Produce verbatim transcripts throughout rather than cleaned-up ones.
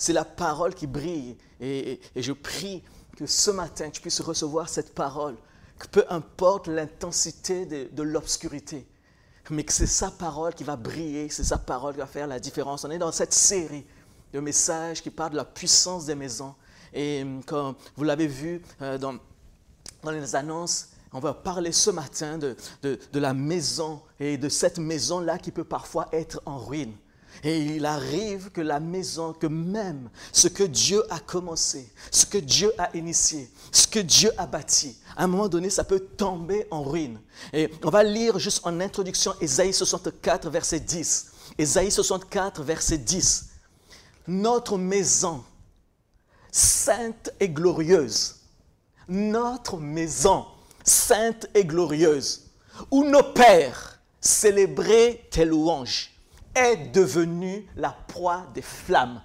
C'est la parole qui brille. Et, et, et je prie que ce matin, tu puisses recevoir cette parole, que peu importe l'intensité de, de l'obscurité, mais que c'est sa parole qui va briller, c'est sa parole qui va faire la différence. On est dans cette série de messages qui parlent de la puissance des maisons. Et comme vous l'avez vu euh, dans, dans les annonces, on va parler ce matin de, de, de la maison et de cette maison-là qui peut parfois être en ruine. Et il arrive que la maison, que même ce que Dieu a commencé, ce que Dieu a initié, ce que Dieu a bâti, à un moment donné, ça peut tomber en ruine. Et on va lire juste en introduction Ésaïe soixante-quatre, verset dix. Ésaïe soixante-quatre, verset dix. Notre maison, sainte et glorieuse, notre maison, sainte et glorieuse, où nos pères célébraient tes louanges, est devenue la proie des flammes.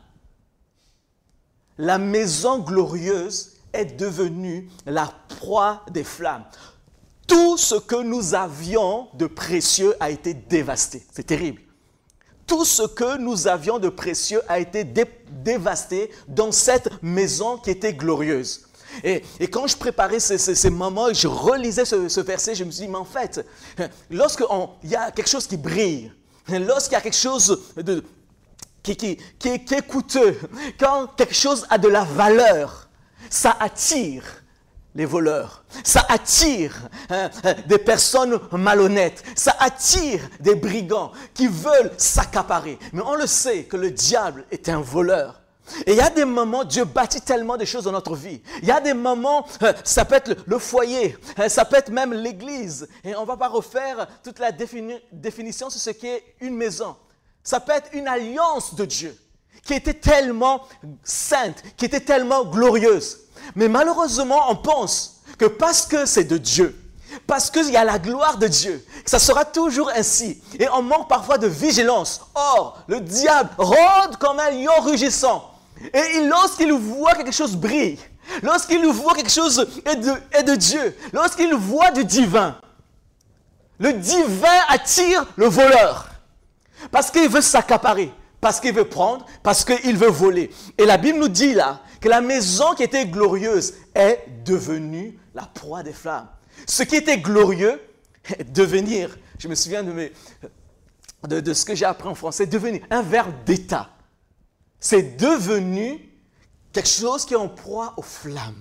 La maison glorieuse est devenue la proie des flammes. Tout ce que nous avions de précieux a été dévasté. C'est terrible. Tout ce que nous avions de précieux a été dé- dévasté dans cette maison qui était glorieuse. Et, et quand je préparais ces, ces, ces moments, je relisais ce, ce verset, je me suis dit, mais en fait, lorsqu'il y a quelque chose qui brille, lorsqu'il y a quelque chose de, qui, qui, qui, qui est coûteux, quand quelque chose a de la valeur, ça attire les voleurs, ça attire hein, des personnes malhonnêtes, ça attire des brigands qui veulent s'accaparer. Mais on le sait que le diable est un voleur. Et il y a des moments, Dieu bâtit tellement de choses dans notre vie. Il y a des moments, ça peut être le foyer, ça peut être même l'église. Et on ne va pas refaire toute la défini- définition sur ce qu'est une maison. Ça peut être une alliance de Dieu qui était tellement sainte, qui était tellement glorieuse. Mais malheureusement, on pense que parce que c'est de Dieu, parce qu'il y a la gloire de Dieu, que ça sera toujours ainsi. Et on manque parfois de vigilance. Or, le diable rôde comme un lion rugissant. Et lorsqu'il voit quelque chose brille, lorsqu'il voit quelque chose est de, est de Dieu, lorsqu'il voit du divin, le divin attire le voleur. Parce qu'il veut s'accaparer, parce qu'il veut prendre, parce qu'il veut voler. Et la Bible nous dit là que la maison qui était glorieuse est devenue la proie des flammes. Ce qui était glorieux, devenir, je me souviens de, mes, de, de ce que j'ai appris en français, devenir un verbe d'état. C'est devenu quelque chose qui est en proie aux flammes.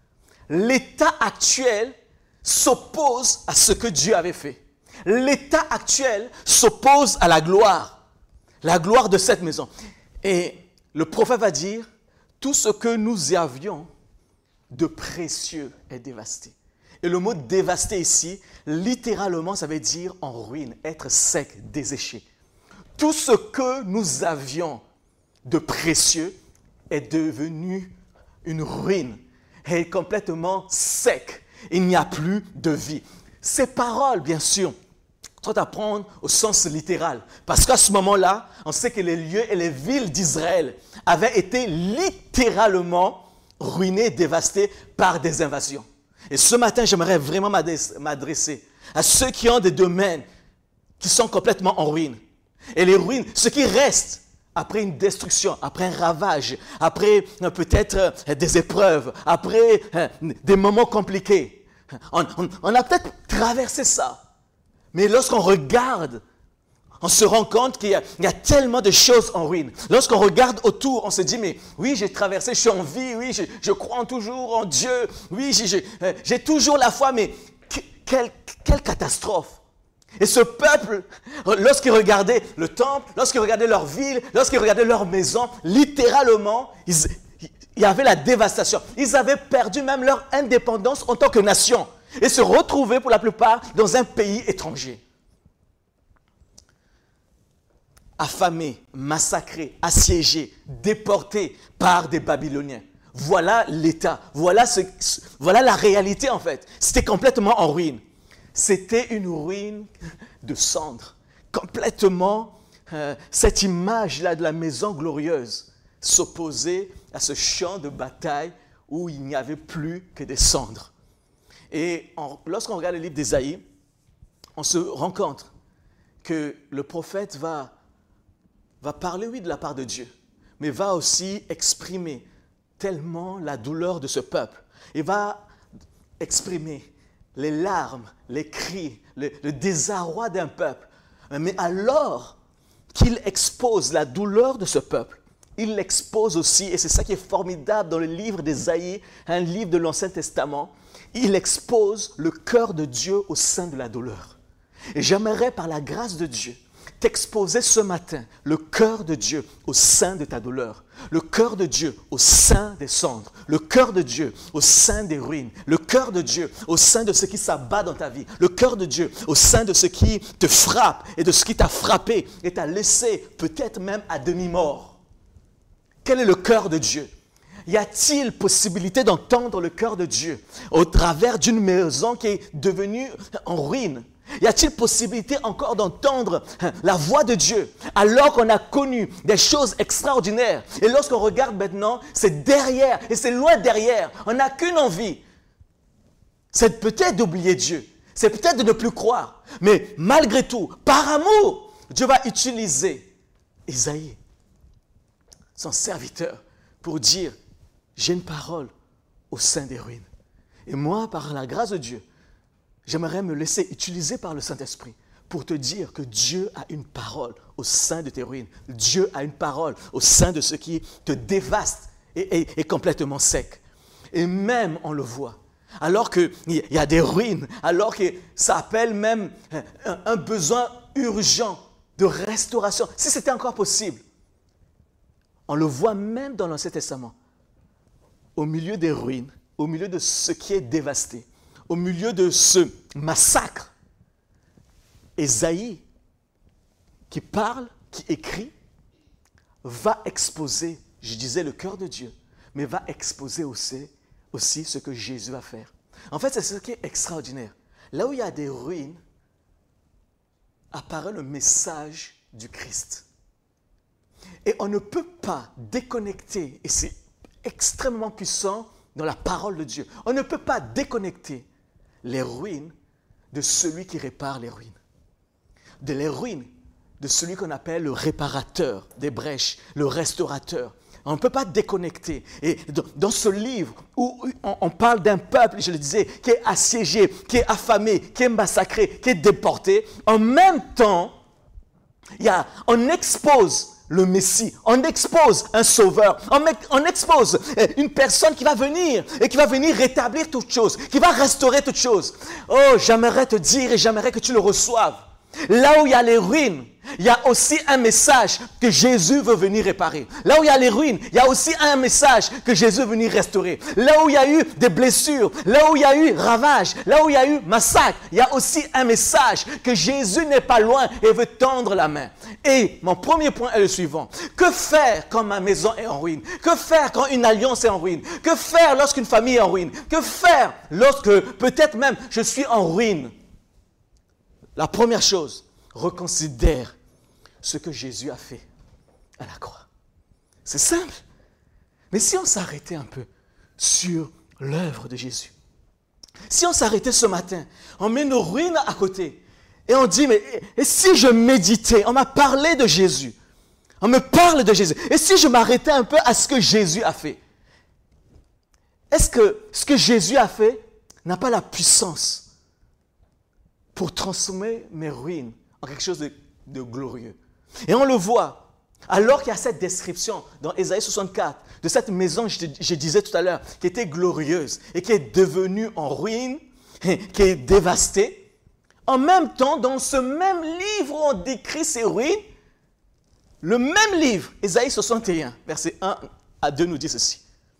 L'état actuel s'oppose à ce que Dieu avait fait. L'état actuel s'oppose à la gloire, la gloire de cette maison. Et le prophète va dire, tout ce que nous avions de précieux est dévasté. Et le mot dévasté ici, littéralement, ça veut dire en ruine, être sec, desséché. Tout ce que nous avions de précieux est devenu une ruine, est complètement sec. Il n'y a plus de vie. Ces paroles, bien sûr, sont à prendre au sens littéral. Parce qu'à ce moment-là, on sait que les lieux et les villes d'Israël avaient été littéralement ruinés, dévastés par des invasions. Et ce matin, j'aimerais vraiment m'adresser à ceux qui ont des domaines qui sont complètement en ruine. Et les ruines, ce qui reste après une destruction, après un ravage, après peut-être des épreuves, après des moments compliqués. On, on, on a peut-être traversé ça. Mais lorsqu'on regarde, on se rend compte qu'il y a, il y a tellement de choses en ruine. Lorsqu'on regarde autour, on se dit, mais oui, j'ai traversé, je suis en vie, oui, je, je crois toujours en Dieu, oui, j'ai, j'ai, j'ai toujours la foi, mais que, quelle, quelle catastrophe! Et ce peuple, lorsqu'ils regardaient le temple, lorsqu'ils regardaient leur ville, lorsqu'ils regardaient leur maison, littéralement, ils, il y avait la dévastation. Ils avaient perdu même leur indépendance en tant que nation et se retrouvaient pour la plupart dans un pays étranger. Affamés, massacrés, assiégés, déportés par des Babyloniens. Voilà l'état, voilà, ce, voilà la réalité en fait. C'était complètement en ruine. C'était une ruine de cendres. Complètement, euh, cette image-là de la maison glorieuse s'opposait à ce champ de bataille où il n'y avait plus que des cendres. Et en, lorsqu'on regarde le livre d'Ésaïe, on se rend compte que le prophète va, va parler, oui, de la part de Dieu. mais va aussi exprimer tellement la douleur de ce peuple. Il va exprimer les larmes, les cris, le, le désarroi d'un peuple. Mais alors qu'il expose la douleur de ce peuple, il l'expose aussi, et c'est ça qui est formidable dans le livre d'Ésaïe, un livre de l'Ancien Testament, il expose le cœur de Dieu au sein de la douleur. Et j'aimerais, par la grâce de Dieu, t'exposer ce matin le cœur de Dieu au sein de ta douleur, le cœur de Dieu au sein des cendres, le cœur de Dieu au sein des ruines, le cœur de Dieu au sein de ce qui s'abat dans ta vie, le cœur de Dieu au sein de ce qui te frappe et de ce qui t'a frappé et t'a laissé peut-être même à demi-mort. Quel est le cœur de Dieu? Y a-t-il possibilité d'entendre le cœur de Dieu au travers d'une maison qui est devenue en ruine? Y a-t-il possibilité encore d'entendre la voix de Dieu alors qu'on a connu des choses extraordinaires? Et lorsqu'on regarde maintenant, c'est derrière, et c'est loin derrière. On n'a qu'une envie. C'est peut-être d'oublier Dieu. C'est peut-être de ne plus croire. Mais malgré tout, par amour, Dieu va utiliser Isaïe, son serviteur, pour dire, j'ai une parole au sein des ruines. Et moi, par la grâce de Dieu, j'aimerais me laisser utiliser par le Saint-Esprit pour te dire que Dieu a une parole au sein de tes ruines. Dieu a une parole au sein de ce qui te dévaste et est complètement sec. Et même, on le voit, alors qu'il y a des ruines, alors que ça appelle même un, un besoin urgent de restauration, si c'était encore possible, on le voit même dans l'Ancien Testament, au milieu des ruines, au milieu de ce qui est dévasté, au milieu de ce massacre, Ésaïe, qui parle, qui écrit, va exposer, je disais, le cœur de Dieu, mais va exposer aussi, aussi ce que Jésus va faire. En fait, c'est ce qui est extraordinaire. Là où il y a des ruines, apparaît le message du Christ. Et on ne peut pas déconnecter, et c'est extrêmement puissant dans la parole de Dieu, on ne peut pas déconnecter les ruines de celui qui répare les ruines. De les ruines de celui qu'on appelle le réparateur des brèches, le restaurateur. On ne peut pas déconnecter. Et dans ce livre où on parle d'un peuple, je le disais, qui est assiégé, qui est affamé, qui est massacré, qui est déporté, en même temps, il y a, on expose le Messie, on expose un sauveur, on, on expose une personne qui va venir et qui va venir rétablir toutes choses, qui va restaurer toutes choses. Oh, j'aimerais te dire et j'aimerais que tu le reçoives. Là où il y a les ruines, il y a aussi un message que Jésus veut venir réparer. Là où il y a les ruines, il y a aussi un message que Jésus veut venir restaurer. Là où il y a eu des blessures, là où il y a eu ravage, là où il y a eu massacre, il y a aussi un message que Jésus n'est pas loin et veut tendre la main. Et mon premier point est le suivant. Que faire quand ma maison est en ruine? Que faire quand une alliance est en ruine? Que faire lorsqu'une famille est en ruine? Que faire lorsque peut-être même je suis en ruine? La première chose, reconsidère ce que Jésus a fait à la croix. C'est simple. Mais si on s'arrêtait un peu sur l'œuvre de Jésus, si on s'arrêtait ce matin, on met nos ruines à côté et on dit, mais et si je méditais, on m'a parlé de Jésus, on me parle de Jésus, et si je m'arrêtais un peu à ce que Jésus a fait, est-ce que ce que Jésus a fait n'a pas la puissance pour transformer mes ruines en quelque chose de, de glorieux? Et on le voit, alors qu'il y a cette description dans Ésaïe soixante-quatre, de cette maison, je, je disais tout à l'heure, qui était glorieuse et qui est devenue en ruine, qui est dévastée. En même temps, dans ce même livre où on décrit ces ruines, le même livre, Ésaïe soixante et un, versets un à deux, nous dit ceci.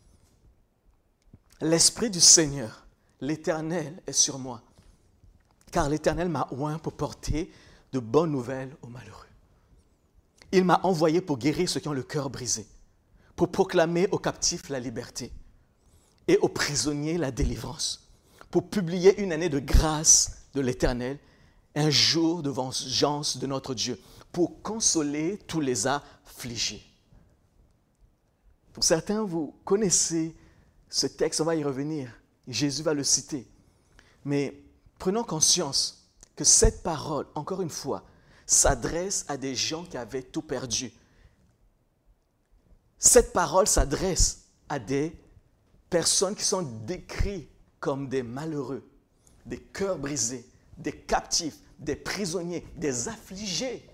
L'Esprit du Seigneur, l'Éternel est sur moi, car l'Éternel m'a oint pour porter de bonnes nouvelles aux malheureux. Il m'a envoyé pour guérir ceux qui ont le cœur brisé, pour proclamer aux captifs la liberté et aux prisonniers la délivrance, pour publier une année de grâce de l'Éternel, un jour de vengeance de notre Dieu, pour consoler tous les affligés. Pour certains, vous connaissez ce texte, on va y revenir. Jésus va le citer. Mais prenons conscience que cette parole, encore une fois, s'adresse à des gens qui avaient tout perdu. cette parole s'adresse à des personnes qui sont décrites comme des malheureux, des cœurs brisés, des captifs, des prisonniers, des affligés.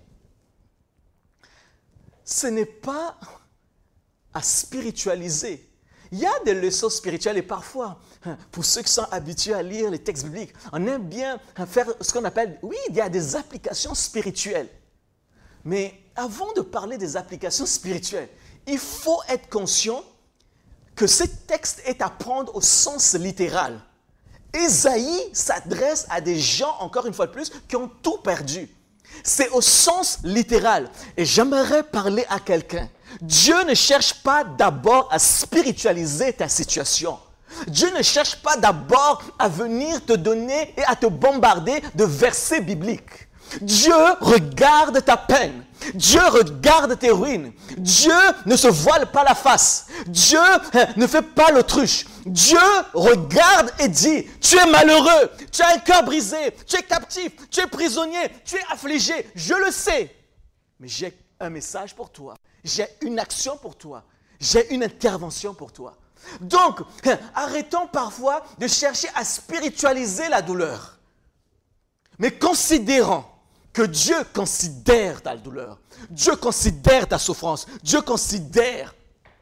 Ce n'est pas à spiritualiser. Il y a des leçons spirituelles et parfois, pour ceux qui sont habitués à lire les textes bibliques, on aime bien faire ce qu'on appelle, oui, il y a des applications spirituelles. Mais avant de parler des applications spirituelles, il faut être conscient que ce texte est à prendre au sens littéral. Ésaïe s'adresse à des gens, encore une fois de plus, qui ont tout perdu. C'est au sens littéral. Et j'aimerais parler à quelqu'un. Dieu ne cherche pas d'abord à spiritualiser ta situation. Dieu ne cherche pas d'abord à venir te donner et à te bombarder de versets bibliques. Dieu regarde ta peine. Dieu regarde tes ruines. Dieu ne se voile pas la face. Dieu ne fait pas l'autruche. Dieu regarde et dit, tu es malheureux, tu as un cœur brisé, tu es captif, tu es prisonnier, tu es affligé. Je le sais. Mais j'ai un message pour toi. J'ai une action pour toi. J'ai une intervention pour toi. Donc, arrêtons parfois de chercher à spiritualiser la douleur. Mais considérons que Dieu considère ta douleur. Dieu considère ta souffrance. Dieu considère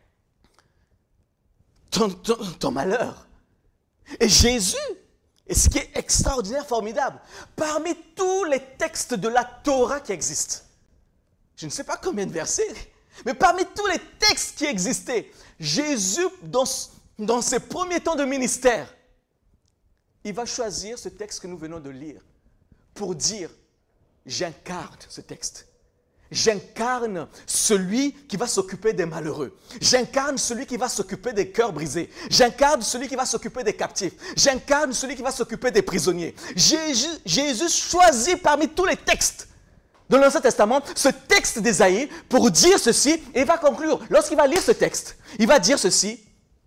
ton, ton, ton malheur. Et Jésus, et ce qui est extraordinaire, formidable, parmi tous les textes de la Torah qui existent, je ne sais pas combien de versets, mais parmi tous les textes qui existaient, Jésus, dans, dans ses premiers temps de ministère, il va choisir ce texte que nous venons de lire pour dire, j'incarne ce texte. J'incarne celui qui va s'occuper des malheureux. J'incarne celui qui va s'occuper des cœurs brisés. J'incarne celui qui va s'occuper des captifs. J'incarne celui qui va s'occuper des prisonniers. Jésus, Jésus choisit parmi tous les textes de l'Ancien Testament ce texte d'Ésaïe pour dire ceci et il va conclure. Lorsqu'il va lire ce texte, il va dire ceci.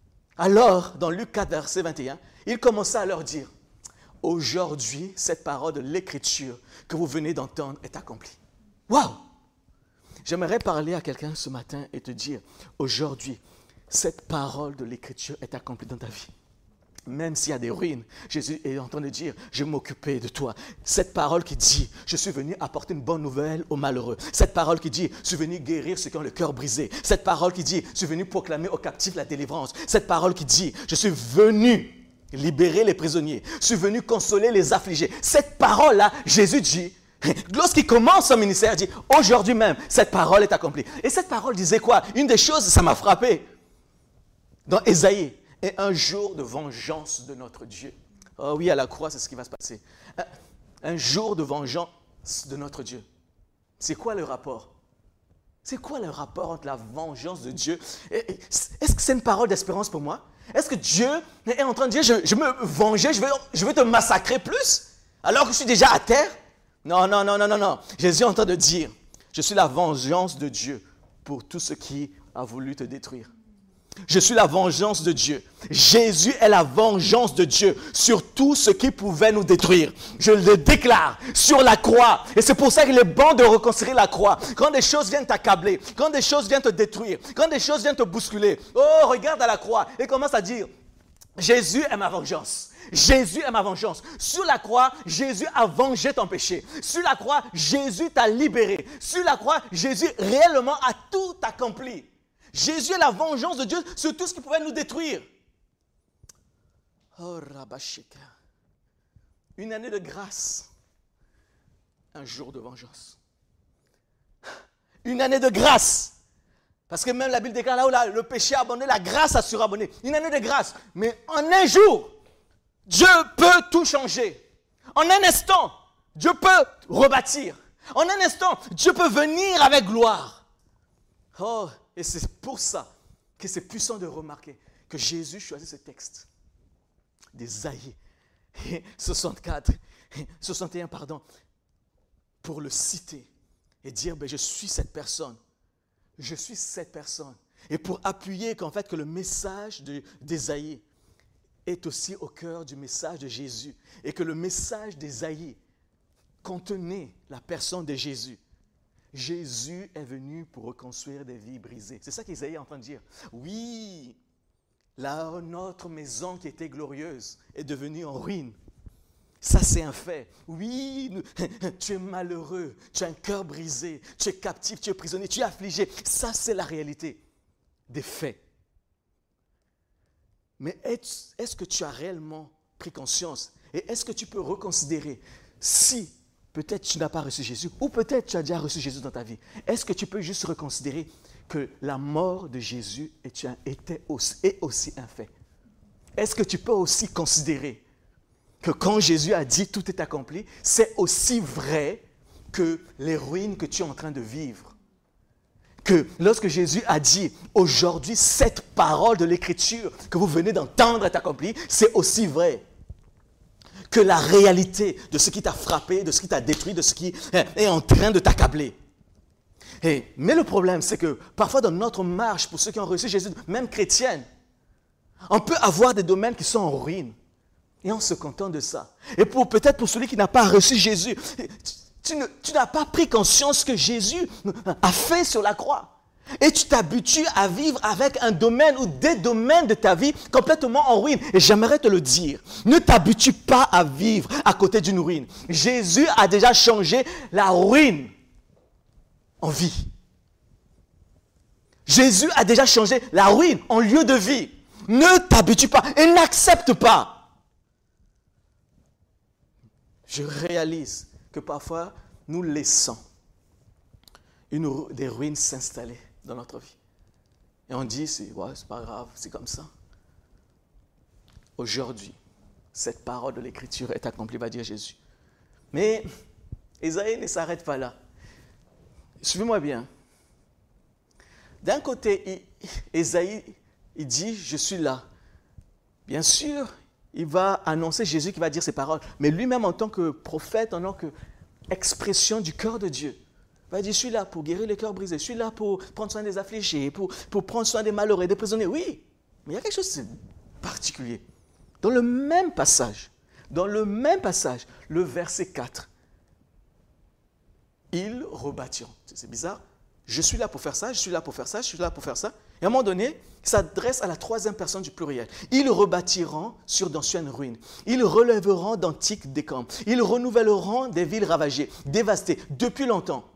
Alors, dans Luc quatre, verset vingt et un, il commença à leur dire, aujourd'hui, cette parole de l'Écriture que vous venez d'entendre est accomplie. Waouh! J'aimerais parler à quelqu'un ce matin et te dire, aujourd'hui, cette parole de l'Écriture est accomplie dans ta vie. Même s'il y a des ruines, Jésus est en train de dire, je vais m'occuper de toi. Cette parole qui dit, je suis venu apporter une bonne nouvelle aux malheureux. Cette parole qui dit, je suis venu guérir ceux qui ont le cœur brisé. Cette parole qui dit, je suis venu proclamer aux captifs la délivrance. Cette parole qui dit, je suis venu libérer les prisonniers. Je suis venu consoler les affligés. Cette parole-là, Jésus dit, lorsqu'il commence son ministère, il dit, aujourd'hui même, cette parole est accomplie. Et cette parole disait quoi? Une des choses, ça m'a frappé. Dans Ésaïe, et un jour de vengeance de notre Dieu. Oh oui, à la croix, c'est ce qui va se passer. Un, un jour de vengeance de notre Dieu. C'est quoi le rapport? C'est quoi le rapport entre la vengeance de Dieu? Est-ce que c'est une parole d'espérance pour moi? Est-ce que Dieu est en train de dire, je, je me venger, je vais, je vais te massacrer plus, alors que je suis déjà à terre? Non, non, non, non, non, non. Jésus est en train de dire, je suis la vengeance de Dieu pour tout ce qui a voulu te détruire. Je suis la vengeance de Dieu. Jésus est la vengeance de Dieu sur tout ce qui pouvait nous détruire. Je le déclare sur la croix. Et c'est pour ça qu'il est bon de reconstruire la croix. Quand des choses viennent t'accabler, quand des choses viennent te détruire, quand des choses viennent te bousculer, oh, regarde à la croix et commence à dire, Jésus est ma vengeance. Jésus est ma vengeance. Sur la croix, Jésus a vengé ton péché. Sur la croix, Jésus t'a libéré. Sur la croix, Jésus réellement a tout accompli. Jésus est la vengeance de Dieu sur tout ce qui pouvait nous détruire. Oh, Rabashika. Une année de grâce. Un jour de vengeance. Une année de grâce. Parce que même la Bible déclare là où là, le péché a abandonné, la grâce a surabondé. Une année de grâce. Mais en un jour, Dieu peut tout changer. En un instant, Dieu peut rebâtir. En un instant, Dieu peut venir avec gloire. Oh, et c'est pour ça que c'est puissant de remarquer que Jésus choisit ce texte d'Ésaïe soixante-quatre, soixante et un, pardon, pour le citer et dire, ben, je suis cette personne. Je suis cette personne. Et pour appuyer qu'en fait que le message de, d'Ésaïe est aussi au cœur du message de Jésus et que le message d'Ésaïe contenait la personne de Jésus. Jésus est venu pour reconstruire des vies brisées. C'est ça qu'Ésaïe est en train de dire. Oui, la, notre maison qui était glorieuse est devenue en ruine. Ça, c'est un fait. Oui, nous, tu es malheureux, tu as un cœur brisé, tu es captif, tu es prisonnier, tu es affligé. Ça, c'est la réalité des faits. Mais est-ce, est-ce que tu as réellement pris conscience et est-ce que tu peux reconsidérer si peut-être tu n'as pas reçu Jésus ou peut-être tu as déjà reçu Jésus dans ta vie? Est-ce que tu peux juste reconsidérer que la mort de Jésus était aussi, est aussi un fait? Est-ce que tu peux aussi considérer que quand Jésus a dit tout est accompli, c'est aussi vrai que les ruines que tu es en train de vivre? Que lorsque Jésus a dit aujourd'hui cette parole de l'Écriture que vous venez d'entendre est accomplie, c'est aussi vrai que la réalité de ce qui t'a frappé, de ce qui t'a détruit, de ce qui est en train de t'accabler. Et, mais le problème, c'est que parfois dans notre marche, pour ceux qui ont reçu Jésus, même chrétienne, on peut avoir des domaines qui sont en ruine. Et on se contente de ça. Et pour, peut-être pour celui qui n'a pas reçu Jésus, tu, ne, tu n'as pas pris conscience que Jésus a fait sur la croix. Et tu t'habitues à vivre avec un domaine ou des domaines de ta vie complètement en ruine. Et j'aimerais te le dire, ne t'habitue pas à vivre à côté d'une ruine. Jésus a déjà changé la ruine en vie. Jésus a déjà changé la ruine en lieu de vie. Ne t'habitue pas et n'accepte pas. Je réalise que parfois, nous laissons une, des ruines s'installer dans notre vie. Et on dit, c'est, ouais, c'est pas grave, c'est comme ça. Aujourd'hui, cette parole de l'Écriture est accomplie, va dire Jésus. Mais Ésaïe ne s'arrête pas là. Suivez-moi bien. D'un côté, Ésaïe, il dit, je suis là. Bien sûr, il va annoncer Jésus qui va dire ces paroles. Mais lui-même, en tant que prophète, en tant qu'expression du cœur de Dieu, va dire, je suis là pour guérir les cœurs brisés. Je suis là pour prendre soin des affligés, pour, pour prendre soin des malheureux, des prisonniers. Oui, mais il y a quelque chose de particulier. Dans le même passage, dans le même passage, le verset quatre, ils rebâtiront. C'est bizarre. Je suis là pour faire ça, je suis là pour faire ça, je suis là pour faire ça. Et à un moment donné, il s'adresse à la troisième personne du pluriel. Ils rebâtiront sur d'anciennes ruines. Ils relèveront d'antiques décombres. Ils renouvelleront des villes ravagées, dévastées depuis longtemps.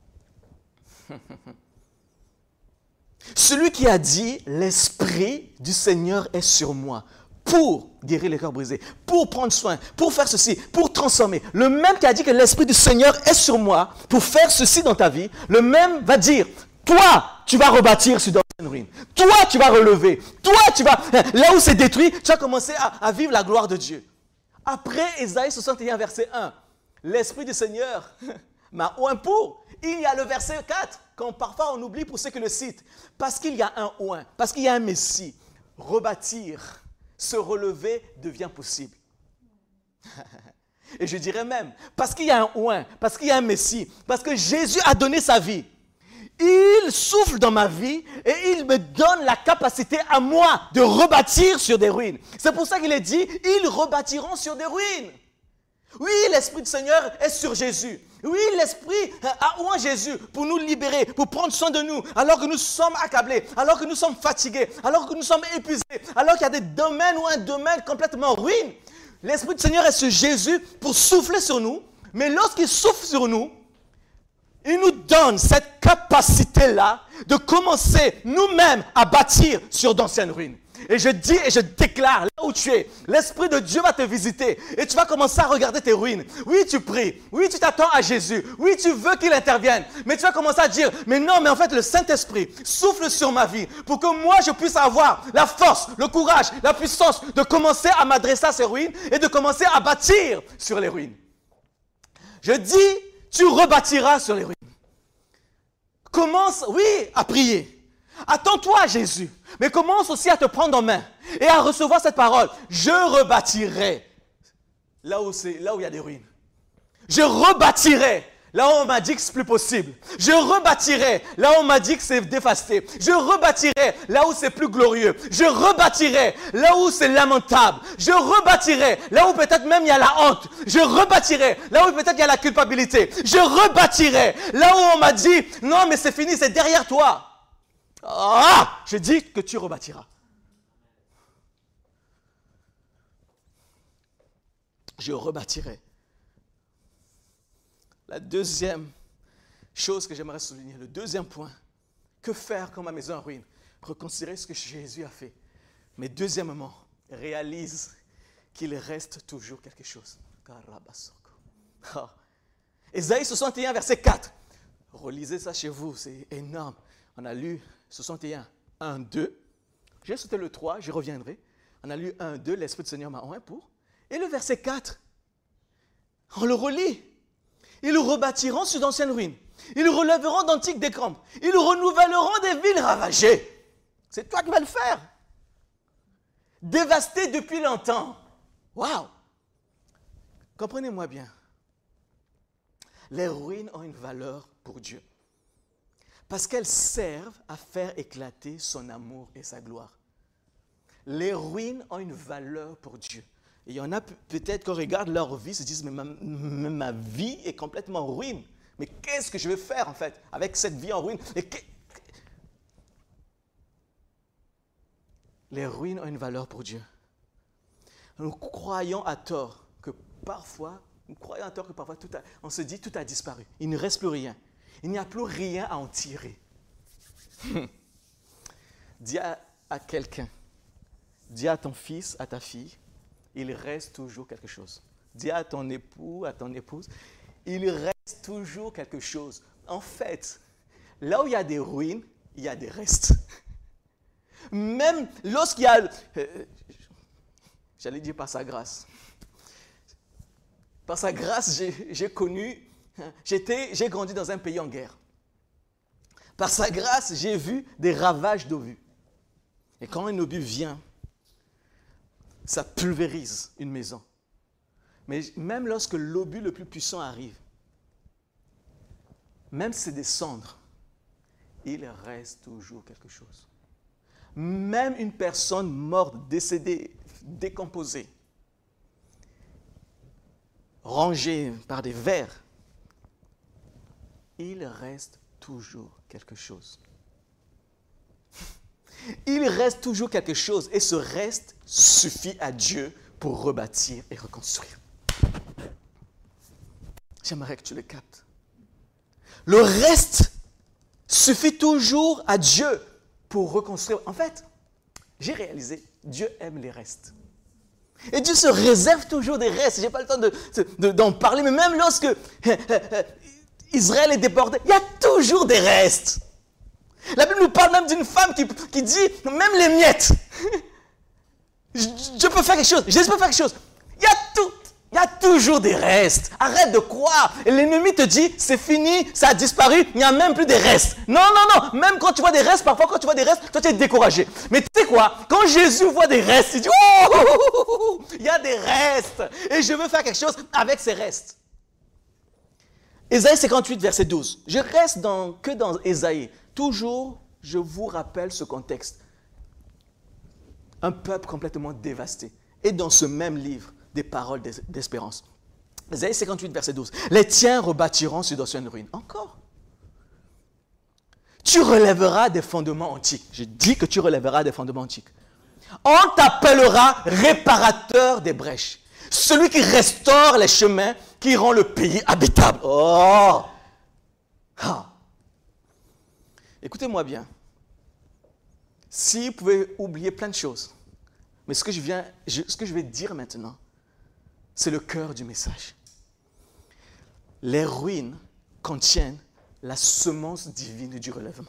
Celui qui a dit, l'Esprit du Seigneur est sur moi pour guérir les cœurs brisés, pour prendre soin, pour faire ceci, pour transformer. Le même qui a dit que l'Esprit du Seigneur est sur moi pour faire ceci dans ta vie, le même va dire, toi, tu vas rebâtir sur d'anciennes ruines. Toi, tu vas relever. Toi, tu vas, là où c'est détruit, tu vas commencer à, à vivre la gloire de Dieu. Après Ésaïe soixante et un, verset un, l'Esprit du Seigneur m'a oint pour. Il y a le verset quatre, quand parfois on oublie pour ceux qui le citent. Parce qu'il y a un oint, parce qu'il y a un Messie. Rebâtir, se relever devient possible. Et je dirais même, parce qu'il y a un oint, parce qu'il y a un Messie, parce que Jésus a donné sa vie. Il souffle dans ma vie et il me donne la capacité à moi de rebâtir sur des ruines. C'est pour ça qu'il est dit, ils rebâtiront sur des ruines. Oui, l'Esprit du Seigneur est sur Jésus. Oui, l'Esprit a oint Jésus pour nous libérer, pour prendre soin de nous, alors que nous sommes accablés, alors que nous sommes fatigués, alors que nous sommes épuisés, alors qu'il y a des domaines ou un domaine complètement ruine. L'Esprit du Seigneur est sur Jésus pour souffler sur nous, mais lorsqu'il souffle sur nous, il nous donne cette capacité-là de commencer nous-mêmes à bâtir sur d'anciennes ruines. Et je dis et je déclare, là où tu es, l'Esprit de Dieu va te visiter et tu vas commencer à regarder tes ruines. Oui, tu pries. Oui, tu t'attends à Jésus. Oui, tu veux qu'il intervienne. Mais tu vas commencer à dire, mais non, mais en fait, le Saint-Esprit souffle sur ma vie pour que moi, je puisse avoir la force, le courage, la puissance de commencer à m'adresser à ces ruines et de commencer à bâtir sur les ruines. Je dis, tu rebâtiras sur les ruines. Commence, oui, à prier. Attends-toi à Jésus, mais commence aussi à te prendre en main et à recevoir cette parole. Je rebâtirai là où, c'est, là où il y a des ruines. Je rebâtirai là où on m'a dit que c'est plus possible. Je rebâtirai là où on m'a dit que c'est dévasté. Je rebâtirai là où c'est plus glorieux. Je rebâtirai là où c'est lamentable. Je rebâtirai là où peut-être même il y a la honte. Je rebâtirai là où peut-être il y a la culpabilité. Je rebâtirai là où on m'a dit non mais c'est fini, c'est derrière toi. Ah, je dis que tu rebâtiras. Je rebâtirai. La deuxième chose que j'aimerais souligner, le deuxième point, que faire quand ma maison est en ruine? Reconsidérer ce que Jésus a fait. Mais deuxièmement, réalise qu'il reste toujours quelque chose. Oh. Ésaïe soixante et un, verset quatre. Relisez ça chez vous, c'est énorme. On a lu soixante et un, un, deux. J'ai sauté le trois, j'y reviendrai. On a lu un, deux, l'Esprit du Seigneur m'a oint pour. Et le verset quatre, on le relit. Ils rebâtiront sur d'anciennes ruines. Ils relèveront d'antiques décombres. Ils renouvelleront des villes ravagées. C'est toi qui vas le faire. Dévastées depuis longtemps. Waouh! Comprenez-moi bien. Les ruines ont une valeur pour Dieu. Parce qu'elles servent à faire éclater son amour et sa gloire. Les ruines ont une valeur pour Dieu. Et il y en a peut-être qui regardent leur vie, se disent, mais ma, ma vie est complètement ruine. Mais qu'est-ce que je vais faire en fait avec cette vie en ruine? Et que... Les ruines ont une valeur pour Dieu. Nous croyons à tort que parfois, nous croyons à tort que parfois, tout a, on se dit tout a disparu. Il ne reste plus rien. Il n'y a plus rien à en tirer. Dis à, à quelqu'un, dis à ton fils, à ta fille, il reste toujours quelque chose. Dis à ton époux, à ton épouse, il reste toujours quelque chose. En fait, là où il y a des ruines, il y a des restes. Même lorsqu'il y a, euh, j'allais dire par sa grâce, par sa grâce, j'ai, j'ai connu, j'étais, j'ai grandi dans un pays en guerre. Par sa grâce, j'ai vu des ravages d'obus. Et quand un obus vient, ça pulvérise une maison. Mais même lorsque l'obus le plus puissant arrive, même si c'est des cendres, il reste toujours quelque chose. Même une personne morte, décédée, décomposée, rangée par des vers, il reste toujours quelque chose. Il reste toujours quelque chose et ce reste suffit à Dieu pour rebâtir et reconstruire. J'aimerais que tu le captes. Le reste suffit toujours à Dieu pour reconstruire. En fait, j'ai réalisé, Dieu aime les restes. Et Dieu se réserve toujours des restes. Je n'ai pas le temps de, de, d'en parler, mais même lorsque Israël est déporté, il y a toujours des restes. La Bible nous parle même d'une femme qui, qui dit, même les miettes, je, je peux faire quelque chose, je peux faire quelque chose. Il y a tout, il y a toujours des restes. Arrête de croire. Et l'ennemi te dit, c'est fini, ça a disparu, il n'y a même plus de restes. Non, non, non, même quand tu vois des restes, parfois quand tu vois des restes, toi tu es découragé. Mais tu sais quoi, quand Jésus voit des restes, il dit, oh, il y a des restes. Et je veux faire quelque chose avec ces restes. Ésaïe cinquante-huit, verset douze. Je reste dans, que dans Ésaïe. Toujours, je vous rappelle ce contexte. Un peuple complètement dévasté. Et dans ce même livre, des paroles d'espérance. Ésaïe cinquante-huit, verset douze. Les tiens rebâtiront sur d'anciennes ruines. Encore. Tu relèveras des fondements antiques. Je dis que tu relèveras des fondements antiques. On t'appellera réparateur des brèches. Celui qui restaure les chemins qui rend le pays habitable. Oh! Ah. Écoutez-moi bien. Si vous pouvez oublier plein de choses, mais ce que je viens, je, ce que je vais dire maintenant, c'est le cœur du message. Les ruines contiennent la semence divine du relèvement.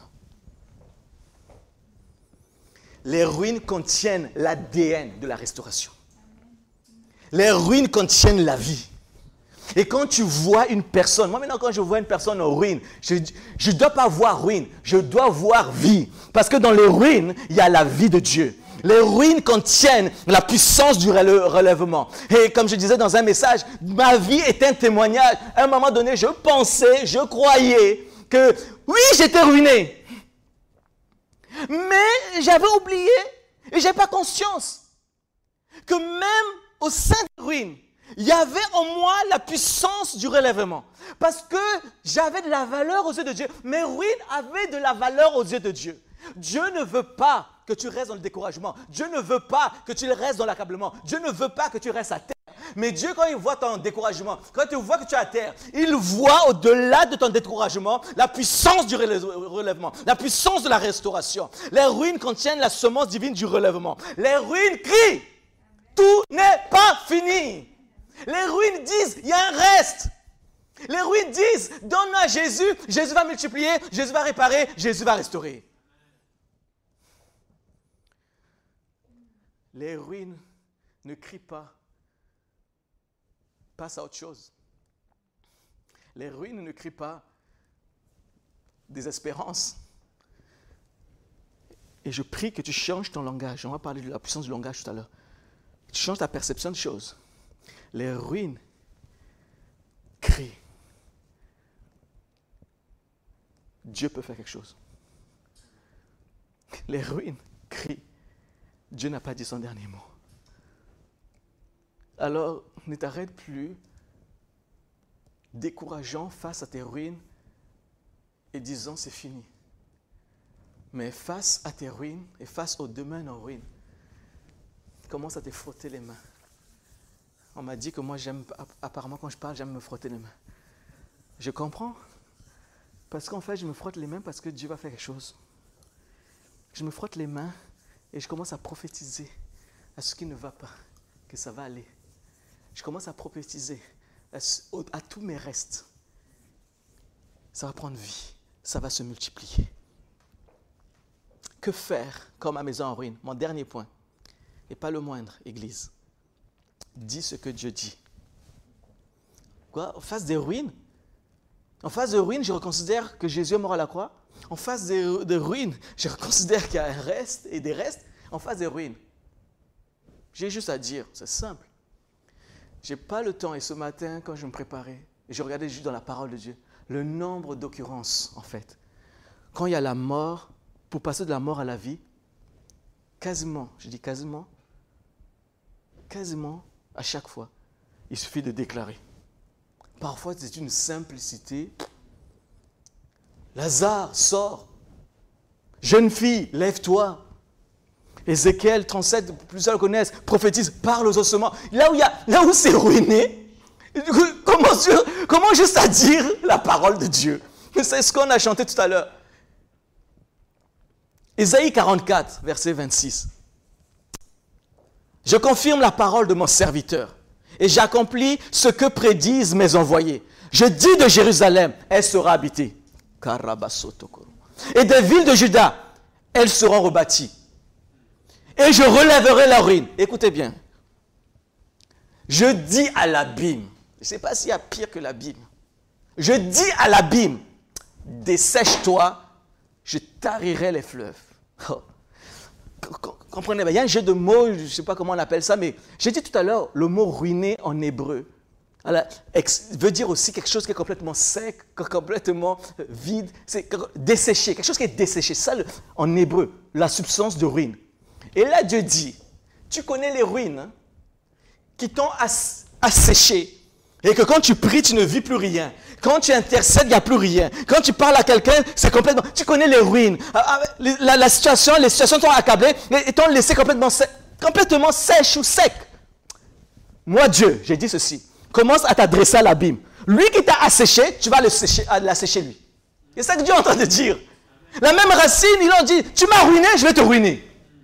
Les ruines contiennent l'A D N de la restauration. Les ruines contiennent la vie. Et quand tu vois une personne, moi maintenant quand je vois une personne en ruine, je ne dois pas voir ruine, je dois voir vie. Parce que dans les ruines, il y a la vie de Dieu. Les ruines contiennent la puissance du relèvement. Et comme je disais dans un message, ma vie est un témoignage. À un moment donné, je pensais, je croyais que oui, j'étais ruiné. Mais j'avais oublié et je n'avais pas conscience que même au sein des ruines, il y avait en moi la puissance du relèvement. Parce que j'avais de la valeur aux yeux de Dieu. Mes ruines avaient de la valeur aux yeux de Dieu. Dieu ne veut pas que tu restes dans le découragement. Dieu ne veut pas que tu restes dans l'accablement. Dieu ne veut pas que tu restes à terre. Mais Dieu, quand il voit ton découragement, quand il voit que tu es à terre, il voit au-delà de ton découragement la puissance du relèvement, la puissance de la restauration. Les ruines contiennent la semence divine du relèvement. Les ruines crient, tout n'est pas fini. Les ruines disent, il y a un reste. Les ruines disent, donne-nous à Jésus, Jésus va multiplier, Jésus va réparer, Jésus va restaurer. Les ruines ne crient pas, passent à autre chose. Les ruines ne crient pas désespérance. Et je prie que tu changes ton langage. On va parler de la puissance du langage tout à l'heure. Tu changes ta perception de choses. Les ruines crient. Dieu peut faire quelque chose. Les ruines crient. Dieu n'a pas dit son dernier mot. Alors, ne t'arrête plus décourageant face à tes ruines et disant c'est fini. Mais face à tes ruines et face aux domaines en ruine, commence à te frotter les mains. On m'a dit que moi, j'aime, apparemment quand je parle, j'aime me frotter les mains. Je comprends. Parce qu'en fait, je me frotte les mains parce que Dieu va faire quelque chose. Je me frotte les mains et je commence à prophétiser à ce qui ne va pas, que ça va aller. Je commence à prophétiser à, à tous mes restes. Ça va prendre vie, ça va se multiplier. Que faire comme ma maison en ruine? Mon dernier point, et pas le moindre, Église. Dis ce que Dieu dit. Quoi? En face des ruines? En face de ruines, je reconsidère que Jésus est mort à la croix. En face des, des ruines, je reconsidère qu'il y a un reste et des restes. En face des ruines, j'ai juste à dire, c'est simple. Je n'ai pas le temps, et ce matin, quand je me préparais, je regardais juste dans la parole de Dieu, le nombre d'occurrences, en fait. Quand il y a la mort, pour passer de la mort à la vie, quasiment, je dis quasiment, quasiment, à chaque fois, il suffit de déclarer. Parfois, c'est une simplicité. Lazare, sors. Jeune fille, lève-toi. Ézéchiel trente-sept, plusieurs le connaissent, prophétise, parle aux ossements. Là où, il y a, là où c'est ruiné, comment, comment juste à dire la parole de Dieu? C'est ce qu'on a chanté tout à l'heure. Ésaïe quarante-quatre, verset vingt-six. Je confirme la parole de mon serviteur et j'accomplis ce que prédisent mes envoyés. Je dis de Jérusalem, elle sera habitée. Et des villes de Juda, elles seront rebâties. Et je relèverai la ruine. Écoutez bien. Je dis à l'abîme, je ne sais pas s'il y a pire que l'abîme. Je dis à l'abîme, dessèche-toi, je tarirai les fleuves. Oh. Comprenez, il y a un jeu de mots, je ne sais pas comment on appelle ça, mais j'ai dit tout à l'heure, le mot ruiné en hébreu alors, ex, veut dire aussi quelque chose qui est complètement sec, complètement vide, c'est desséché, quelque chose qui est desséché. Ça, le, en hébreu, la substance de ruine. Et là, Dieu dit, tu connais les ruines hein, qui t'ont ass, asséché et que quand tu pries, tu ne vis plus rien. Quand tu intercèdes, il n'y a plus rien. Quand tu parles à quelqu'un, c'est complètement... Tu connais les ruines. La, la situation, les situations t'ont accablé et t'ont laissé complètement, complètement sèche ou sec. Moi, Dieu, j'ai dit ceci. Commence à t'adresser à l'abîme. Lui qui t'a asséché, tu vas le sécher, l'assécher lui. C'est ça que Dieu est en train de dire. La même racine, il en dit, tu m'as ruiné, je vais te ruiner.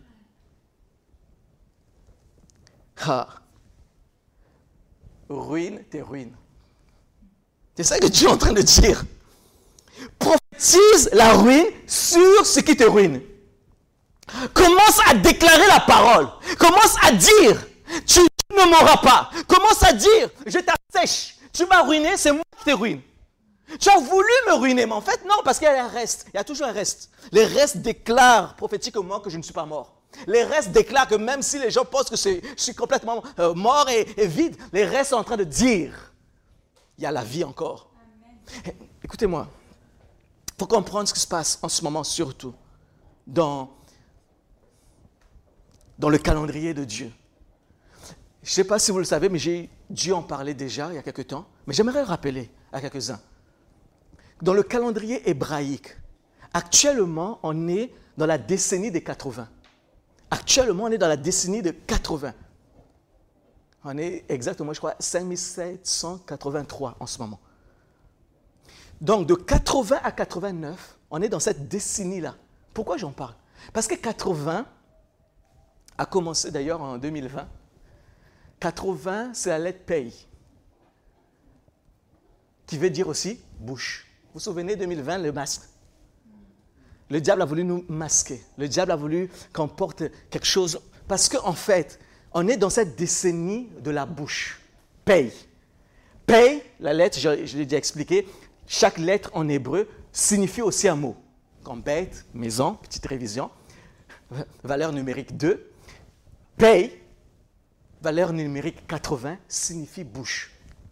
Ah. Ruine tes ruines. C'est ça que Dieu est en train de dire. Prophétise la ruine sur ce qui te ruine. Commence à déclarer la parole. Commence à dire, tu ne mourras pas. Commence à dire, je t'assèche. Tu m'as ruiné, c'est moi qui te ruine. Tu as voulu me ruiner, mais en fait non, parce qu'il y a un reste. Il y a toujours un reste. Les restes déclarent prophétiquement que je ne suis pas mort. Les restes déclarent que même si les gens pensent que je suis complètement euh, mort et, et vide, les restes sont en train de dire, il y a la vie encore. Amen. Écoutez-moi, il faut comprendre ce qui se passe en ce moment, surtout dans, dans le calendrier de Dieu. Je ne sais pas si vous le savez, mais j'ai dû en parler déjà il y a quelque temps, mais j'aimerais rappeler à quelques-uns. Dans le calendrier hébraïque, actuellement, on est dans la décennie des quatre-vingts. Actuellement, on est dans la décennie de quatre-vingts. On est exactement, je crois, cinq mille sept cent quatre-vingt-trois en ce moment. Donc, de quatre-vingts à quatre-vingt-neuf, on est dans cette décennie-là. Pourquoi j'en parle? Parce que quatre-vingts a commencé d'ailleurs en deux mille vingt. quatre-vingts, c'est la lettre Pei, qui veut dire aussi bouche. Vous vous souvenez, deux mille vingt, le masque. Le diable a voulu nous masquer. Le diable a voulu qu'on porte quelque chose. Parce qu'en fait, on est dans cette décennie de la bouche. Pei. Pei, la lettre, je, je l'ai déjà expliqué, chaque lettre en hébreu signifie aussi un mot. Comme bête, maison, petite révision. Valeur numérique deux. Pei, valeur numérique quatre-vingts, signifie bouche.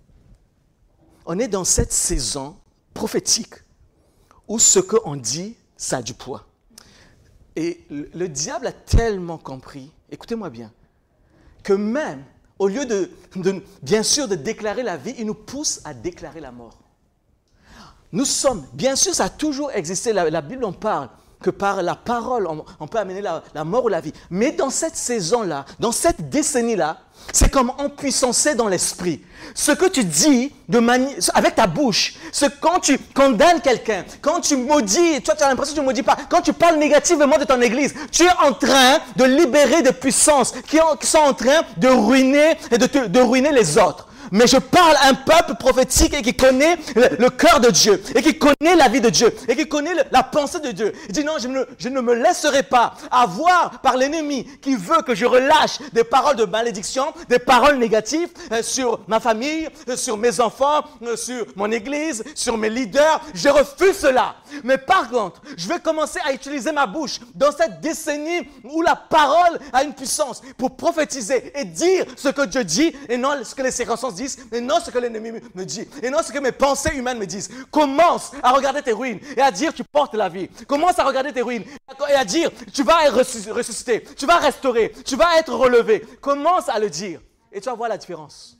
On est dans cette saison prophétique où ce qu'on dit, ça a du poids. Et le, le diable a tellement compris, écoutez-moi bien, que même au lieu de, de, bien sûr, de déclarer la vie, il nous pousse à déclarer la mort. Nous sommes, bien sûr, ça a toujours existé, la, la Bible en parle, que par la parole, on, on peut amener la, la mort ou la vie. Mais dans cette saison-là, dans cette décennie-là, c'est comme empuissancé dans l'esprit. Ce que tu dis de mani- avec ta bouche, ce, quand tu condamnes quelqu'un, quand tu maudis, toi tu as l'impression que tu ne maudis pas, quand tu parles négativement de ton église, tu es en train de libérer des puissances qui, ont, qui sont en train de ruiner, et de, te, de ruiner les autres. Mais je parle à un peuple prophétique et qui connaît le, le cœur de Dieu, et qui connaît la vie de Dieu, et qui connaît le, la pensée de Dieu. Il dit non, je ne, je ne me laisserai pas avoir par l'ennemi qui veut que je relâche des paroles de malédiction, des paroles négatives euh, sur ma famille, euh, sur mes enfants, euh, sur mon église, sur mes leaders. Je refuse cela. Mais par contre, je vais commencer à utiliser ma bouche dans cette décennie où la parole a une puissance pour prophétiser et dire ce que Dieu dit et non ce que les circonstances disent, et non ce que l'ennemi me dit, et non ce que mes pensées humaines me disent. Commence à regarder tes ruines et à dire tu portes la vie. Commence à regarder tes ruines et à dire tu vas ressusciter, tu vas restaurer, tu vas être relevé. Commence à le dire et tu vas voir la différence.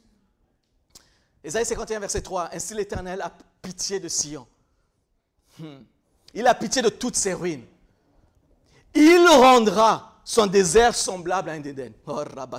Ésaïe cinquante et un, verset trois. Ainsi l'Éternel a pitié de Sion. Hmm. Il a pitié de toutes ses ruines. Il rendra son désert semblable à un Éden. Oh,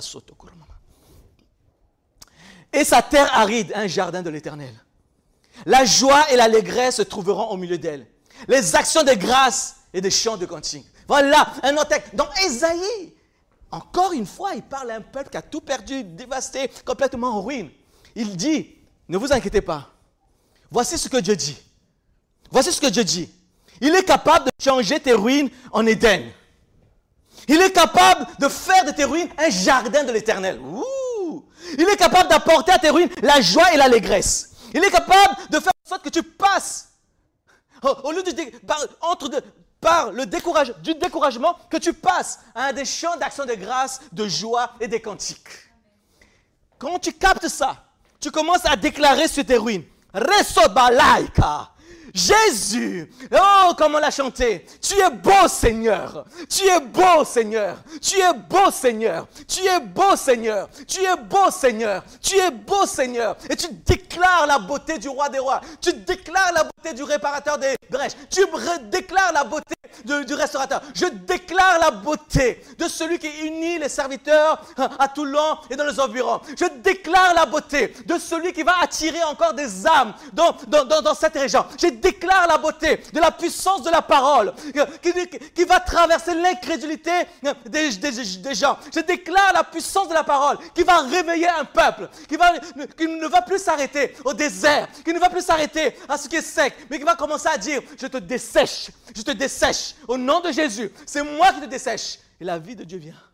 et sa terre aride, un jardin de l'Éternel. La joie et l'allégresse se trouveront au milieu d'elle. Les actions de grâce et des chants de cantique. Voilà un autre texte. Dans Ésaïe, encore une fois, il parle à un peuple qui a tout perdu, dévasté, complètement en ruine. Il dit, ne vous inquiétez pas. Voici ce que Dieu dit. Voici ce que Dieu dit. Il est capable de changer tes ruines en Éden. Il est capable de faire de tes ruines un jardin de l'Éternel. Ouh! Il est capable d'apporter à tes ruines la joie et l'allégresse. Il est capable de faire en sorte que tu passes, au lieu de, par, entre de, par le décourage, du découragement, que tu passes à des chants d'action de grâce, de joie et des cantiques. Quand tu captes ça, tu commences à déclarer sur tes ruines. Resobalaika. Jésus, oh, comment on l'a chanté. Tu es beau, Seigneur. Tu es beau, Seigneur. Tu es beau, Seigneur. Tu es beau, Seigneur. Tu es beau, Seigneur. Tu es beau, Seigneur. Et tu déclares la beauté du roi des rois. Tu déclares la beauté du réparateur des brèches. Tu déclares la beauté de, du restaurateur. Je déclare la beauté de celui qui unit les serviteurs à Toulon et dans les environs. Je déclare la beauté de celui qui va attirer encore des âmes dans, dans, dans, dans cette région. Je déclare la beauté de la puissance de la parole qui, qui, qui va traverser l'incrédulité des, des, des gens. Je déclare la puissance de la parole qui va réveiller un peuple, qui, va, qui ne va plus s'arrêter au désert, qui ne va plus s'arrêter à ce qui est sec, mais qui va commencer à dire, je te dessèche, je te dessèche au nom de Jésus. C'est moi qui te dessèche. Et la vie de Dieu vient.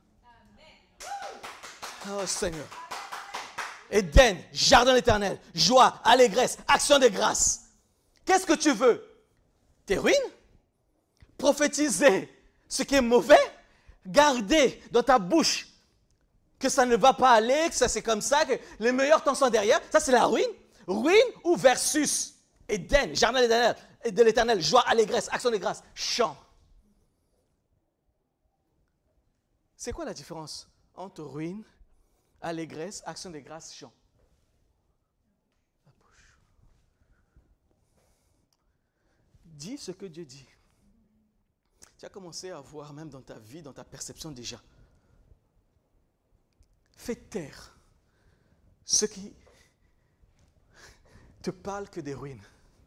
Oh Seigneur. Éden, jardin éternel, joie, allégresse, action de grâce. Qu'est-ce que tu veux? Tes ruines? Prophétiser ce qui est mauvais? garder dans ta bouche que ça ne va pas aller, que ça c'est comme ça, que les meilleurs temps sont derrière, ça c'est la ruine. Ruine ou versus Éden, jardin de l'Éternel, joie, allégresse, action de grâce, chant. C'est quoi la différence entre ruine, allégresse, action de grâce, chant? La bouche. Dis ce que Dieu dit. Tu as commencé à voir même dans ta vie, dans ta perception déjà. Fais taire ce qui te parle que des ruines.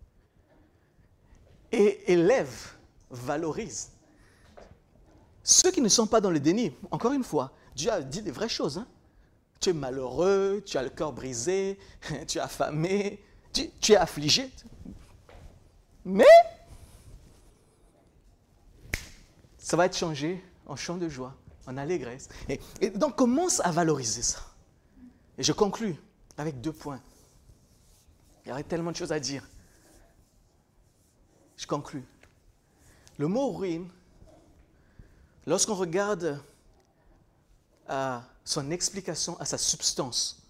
Et élève, valorise. Ceux qui ne sont pas dans le déni, encore une fois, Dieu a dit des vraies choses. Hein? Tu es malheureux, tu as le cœur brisé, tu es affamé, tu, tu es affligé. Mais ça va être changé en chant de joie, en allégresse. Et, et donc commence à valoriser ça. Et je conclus avec deux points. Il y aurait tellement de choses à dire. Je conclus. Le mot ruine, lorsqu'on regarde à son explication, à sa substance,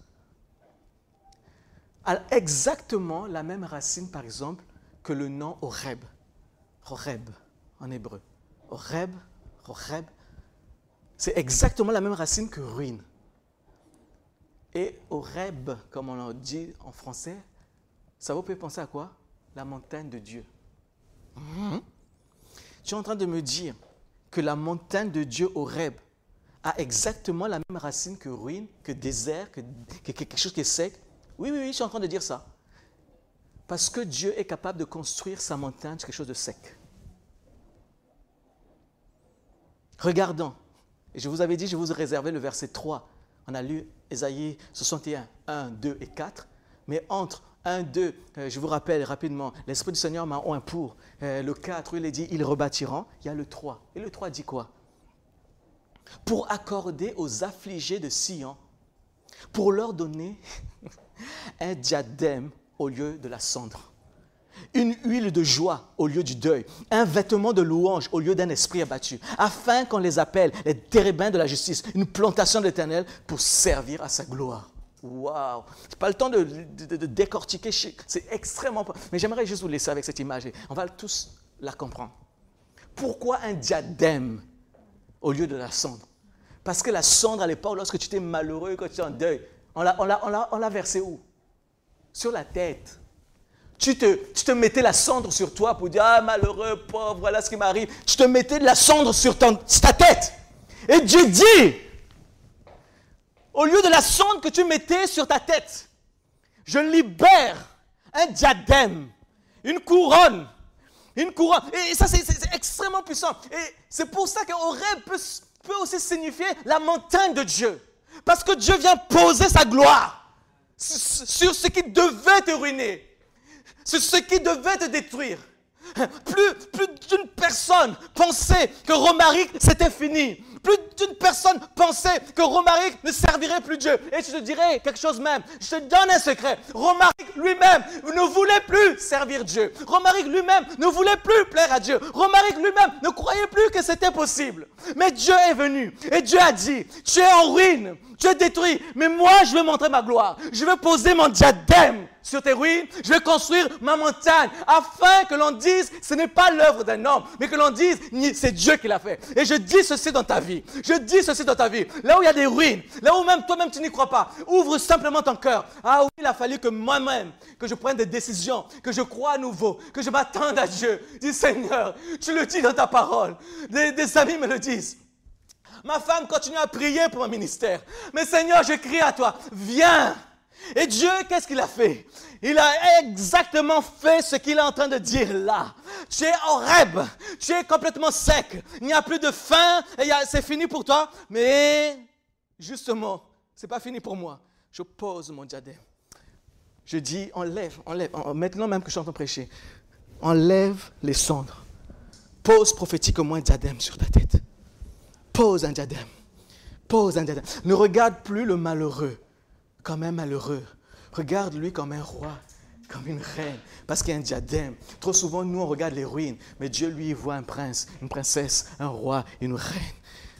a exactement la même racine, par exemple, que le nom Horeb. Horeb, en hébreu. Horeb, Horeb, c'est exactement la même racine que ruine. Et Horeb, comme on le dit en français, ça vous peut penser à quoi? La montagne de Dieu. Mmh. Tu es en train de me dire que la montagne de Dieu Horeb a exactement la même racine que ruine, que désert, que, que quelque chose qui est sec? Oui, oui, oui, je suis en train de dire ça. Parce que Dieu est capable de construire sa montagne sur quelque chose de sec. Regardons. Et je vous avais dit, je vous ai réservé le verset trois. On a lu Ésaïe soixante et un, un, deux et quatre. Mais entre un, deux, euh, je vous rappelle rapidement, l'Esprit du Seigneur m'a oint pour. Euh, le quatre, il est dit, ils rebâtiront. Il y a le trois. Et le trois dit quoi? Pour accorder aux affligés de Sion, pour leur donner un diadème au lieu de la cendre, une huile de joie au lieu du deuil, un vêtement de louange au lieu d'un esprit abattu, afin qu'on les appelle les térébins de la justice, une plantation de l'Éternel pour servir à sa gloire. Waouh! Je n'ai pas le temps de, de, de décortiquer, c'est extrêmement... Mais j'aimerais juste vous laisser avec cette image, on va tous la comprendre. Pourquoi un diadème au lieu de la cendre? Parce que la cendre à l'époque, lorsque tu étais malheureux, quand tu étais en deuil, on l'a, on l'a, on l'a, on l'a versé où? Sur la tête. Tu te, tu te mettais la cendre sur toi pour dire « Ah, malheureux, pauvre, voilà ce qui m'arrive. » Tu te mettais de la cendre sur, ton, sur ta tête. Et Dieu dit, au lieu de la cendre que tu mettais sur ta tête, je libère un diadème, une couronne. Une couronne. Et ça, c'est, c'est, c'est extrêmement puissant. Et c'est pour ça qu'Horeb peut, peut aussi signifier la montagne de Dieu. Parce que Dieu vient poser sa gloire sur ce qui devait te ruiner. C'est ce qui devait te détruire. Plus, plus d'une personne pensait que Romaric, c'était fini. Plus d'une personne pensait que Romaric ne servirait plus Dieu. Et je te dirais quelque chose même. Je te donne un secret. Romaric lui-même ne voulait plus servir Dieu. Romaric lui-même ne voulait plus plaire à Dieu. Romaric lui-même ne croyait plus que c'était possible. Mais Dieu est venu. Et Dieu a dit, tu es en ruine, tu es détruit. Mais moi, je vais montrer ma gloire. Je vais poser mon diadème sur tes ruines, je vais construire ma montagne, afin que l'on dise, ce n'est pas l'œuvre d'un homme, mais que l'on dise, c'est Dieu qui l'a fait. Et je dis ceci dans ta vie, je dis ceci dans ta vie, là où il y a des ruines, là où même toi-même tu n'y crois pas, ouvre simplement ton cœur. Ah oui, il a fallu que moi-même, que je prenne des décisions, que je croie à nouveau, que je m'attende à Dieu. Dis Seigneur, tu le dis dans ta parole, des, des amis me le disent. Ma femme continue à prier pour mon ministère, mais Seigneur, je crie à toi, viens. Et Dieu, qu'est-ce qu'il a fait? Il a exactement fait ce qu'il est en train de dire là. Tu es Horeb, tu es complètement sec. Il n'y a plus de faim, et c'est fini pour toi. Mais justement, ce n'est pas fini pour moi. Je pose mon diadème. Je dis, enlève, enlève. Maintenant même que je suis en train de prêcher, enlève les cendres. Pose prophétiquement un diadème sur ta tête. Pose un diadème. Pose un diadème. Ne regarde plus le malheureux comme un malheureux. Regarde-lui comme un roi, comme une reine, parce qu'il y a un diadème. Trop souvent, nous, on regarde les ruines, mais Dieu, lui, voit un prince, une princesse, un roi, une reine.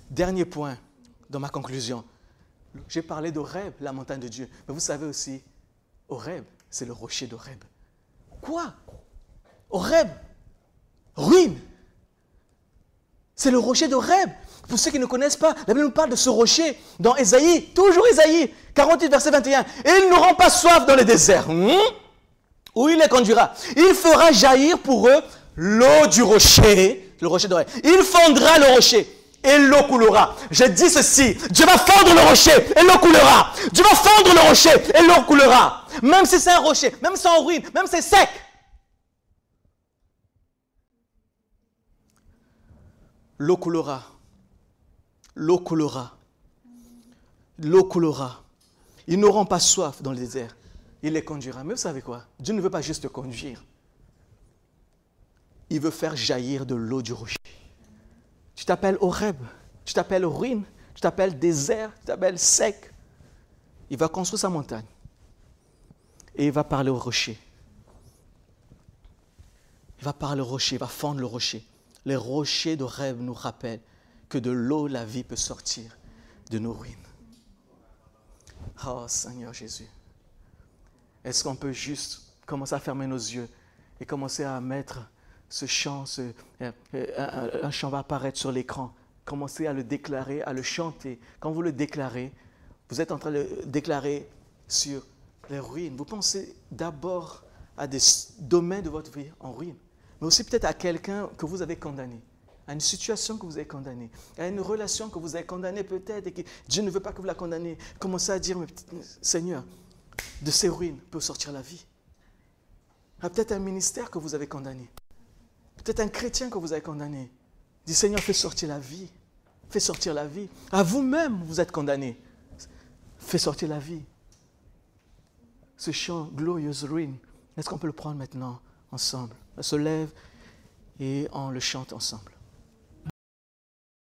Dernier point dans ma conclusion. J'ai parlé d'Horeb, la montagne de Dieu. Mais vous savez aussi, Horeb, c'est le rocher d'Horeb. Quoi? Horeb, ruine. C'est le rocher d'Horeb. Pour ceux qui ne connaissent pas, la Bible nous parle de ce rocher dans Ésaïe, toujours Ésaïe, quarante-huit, verset vingt et un. Et ils n'auront pas soif dans le désert. Hmm? Où il les conduira. Il fera jaillir pour eux l'eau du rocher, le rocher d'Horeb. Il fondra le rocher et l'eau coulera. Je dis ceci, Dieu va fondre le rocher et l'eau coulera. Dieu va fondre le rocher et l'eau coulera. Même si c'est un rocher, même si c'est en ruine, même si c'est sec. L'eau coulera. L'eau coulera. L'eau coulera. Ils n'auront pas soif dans le désert. Il les conduira. Mais vous savez quoi? Dieu ne veut pas juste te conduire. Il veut faire jaillir de l'eau du rocher. Tu t'appelles Horeb, tu t'appelles ruine, tu t'appelles désert, tu t'appelles sec. Il va construire sa montagne. Et il va parler au rocher. Il va parler au rocher, il va fendre le rocher. Les rochers d'Horeb nous rappellent que de l'eau, la vie peut sortir de nos ruines. Oh Seigneur Jésus. Est-ce qu'on peut juste commencer à fermer nos yeux et commencer à mettre ce chant, ce, un, un, un chant va apparaître sur l'écran. Commencez à le déclarer, à le chanter. Quand vous le déclarez, vous êtes en train de le déclarer sur les ruines. Vous pensez d'abord à des domaines de votre vie en ruine, mais aussi peut-être à quelqu'un que vous avez condamné, à une situation que vous avez condamnée, à une relation que vous avez condamnée peut-être et que Dieu ne veut pas que vous la condamniez. Commencez à dire, Seigneur, de ces ruines peut sortir la vie. Il y a peut-être un ministère que vous avez condamné. Peut-être un chrétien que vous avez condamné. Dis, Seigneur, fais sortir la vie. Fais sortir la vie. À vous-même, vous êtes condamné. Fais sortir la vie. Ce chant, Glorious Ruin, est-ce qu'on peut le prendre maintenant ensemble? On se lève et on le chante ensemble.